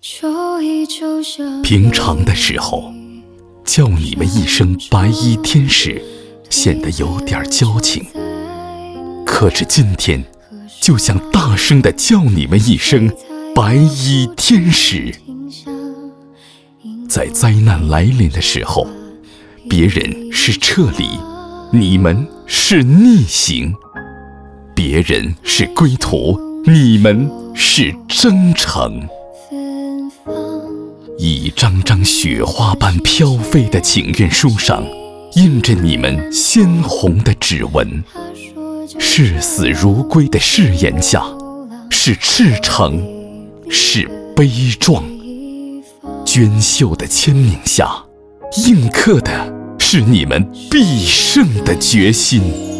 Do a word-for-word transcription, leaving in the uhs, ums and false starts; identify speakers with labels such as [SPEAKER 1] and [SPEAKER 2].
[SPEAKER 1] 平常的时候，叫你们一声白衣天使，显得有点矫情。可是今天，就想大声地叫你们一声白衣天使。在灾难来临的时候，别人是撤离，你们是逆行；别人是归途，你们是征程。一张张雪花般飘飞的请愿书上，印着你们鲜红的指纹。视死如归的誓言下，是赤诚，是悲壮。娟秀的签名下，印刻的是你们必胜的决心。